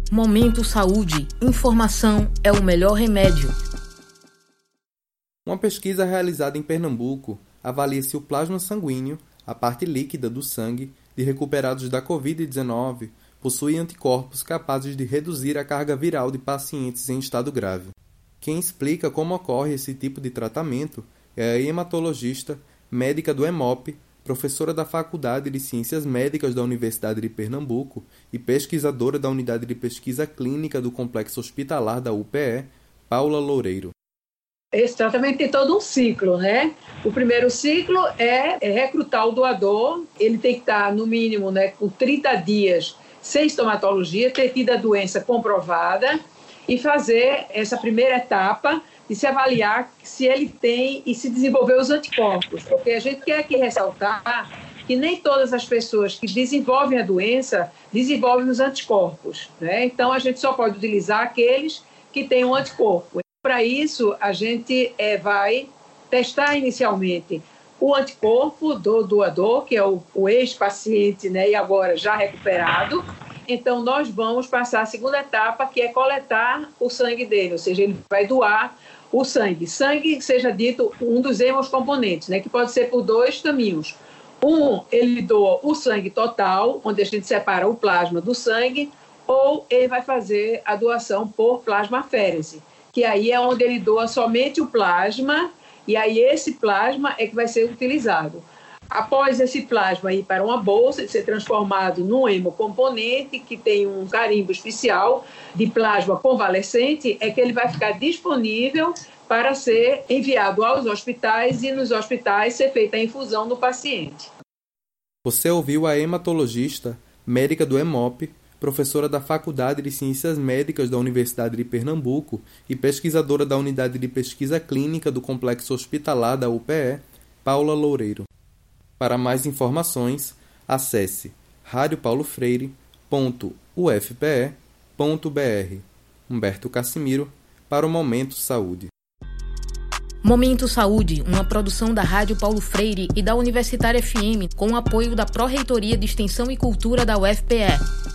Momento Saúde. Informação é o melhor remédio. Uma pesquisa realizada em Pernambuco avalia se o plasma sanguíneo, a parte líquida do sangue, de recuperados da Covid-19, possui anticorpos capazes de reduzir a carga viral de pacientes em estado grave. Quem explica como ocorre esse tipo de tratamento é a hematologista, médica do EMOP, professora da Faculdade de Ciências Médicas da Universidade de Pernambuco e pesquisadora da Unidade de Pesquisa Clínica do Complexo Hospitalar da UPE, Paula Loureiro. Esse tratamento tem todo um ciclo, né? O primeiro ciclo é recrutar o doador. Ele tem que estar, no mínimo, com 30 dias sem estomatologia, ter tido a doença comprovada e fazer essa primeira etapa de se avaliar se ele tem e se desenvolver os anticorpos. Porque a gente quer aqui ressaltar que nem todas as pessoas que desenvolvem a doença desenvolvem os anticorpos, né? Então, a gente só pode utilizar aqueles que têm um anticorpo. Para isso, a gente vai testar inicialmente o anticorpo do doador, que é o ex-paciente, né, e agora já recuperado. Então, nós vamos passar a segunda etapa, que é coletar o sangue dele, ou seja, ele vai doar o sangue. Sangue, seja dito, um dos hemocomponentes, né, que pode ser por dois caminhos. Ele doa o sangue total, onde a gente separa o plasma do sangue, ou ele vai fazer a doação por plasmaférese, que aí é onde ele doa somente o plasma, e aí esse plasma é que vai ser utilizado. Após esse plasma ir para uma bolsa e ser transformado num hemocomponente, que tem um carimbo especial de plasma convalescente, é que ele vai ficar disponível para ser enviado aos hospitais e nos hospitais ser feita a infusão no paciente. Você ouviu a hematologista, médica do EMOP, professora da Faculdade de Ciências Médicas da Universidade de Pernambuco e pesquisadora da Unidade de Pesquisa Clínica do Complexo Hospitalar da UPE, Paula Loureiro. Para mais informações, acesse radiopaulofreire.ufpe.br. Humberto Cassimiro, para o Momento Saúde. Momento Saúde, uma produção da Rádio Paulo Freire e da Universitária FM, com o apoio da Pró-Reitoria de Extensão e Cultura da UFPE.